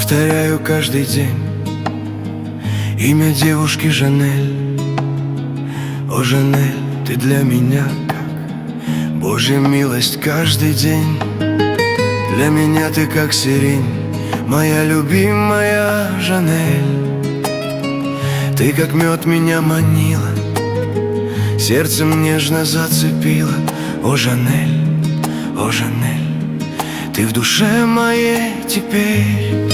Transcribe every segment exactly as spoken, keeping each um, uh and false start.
Повторяю каждый день имя девушки Жанель. О, Жанель, ты для меня как Божья милость каждый день. Для меня ты как сирень, моя любимая Жанель. Ты как мед меня манила, сердцем нежно зацепила. О, Жанель, о, Жанель, ты в душе моей теперь.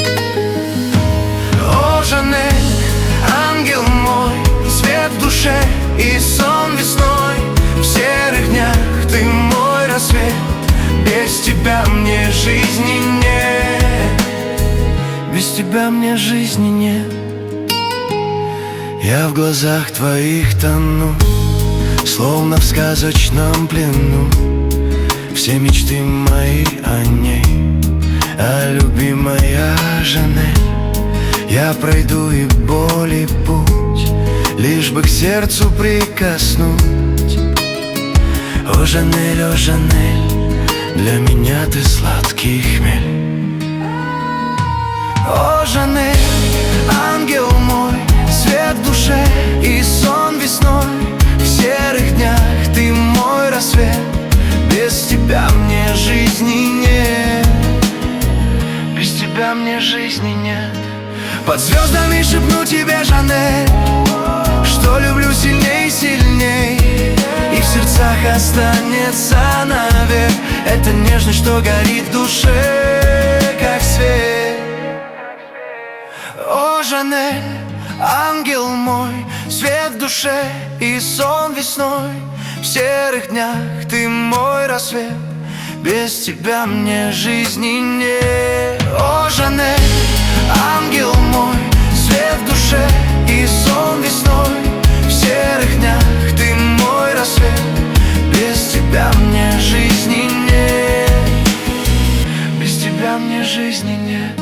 О, Жанель, ангел мой, свет в душе и сон весной. В серых днях ты мой рассвет, без тебя мне жизни нет. Без тебя мне жизни нет. Я в глазах твоих тону, словно в сказочном плену. Все мечты мои о ней, а любимая Жанель. Я пройду и боль, и путь, лишь бы к сердцу прикоснуть. О, Жанель, о, Жанель, для меня ты сладкий хмель. О, Жанель, ангел мой, свет в душе и сон весной. В серых днях ты мой рассвет, без тебя мне жизни нет. Без тебя мне жизни нет. Под звездами шепну тебе, Жанель, что люблю сильней и сильней, и в сердцах останется навек эта нежность, что горит в душе, как свет. О, Жанель, ангел мой, свет в душе и сон весной. В серых днях ты мой рассвет, без тебя мне жизни нет. О, Жанель, ангел мой, свет в душе и сон весной. В серых днях ты мой рассвет, без тебя мне жизни нет. Без тебя мне жизни нет.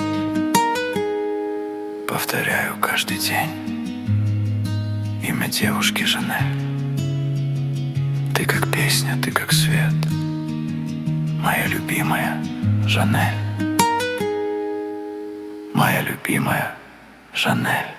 Повторяю каждый день имя девушки Жанель. Ты как песня, ты как свет, моя любимая Жанель. Моя любимая Жанель.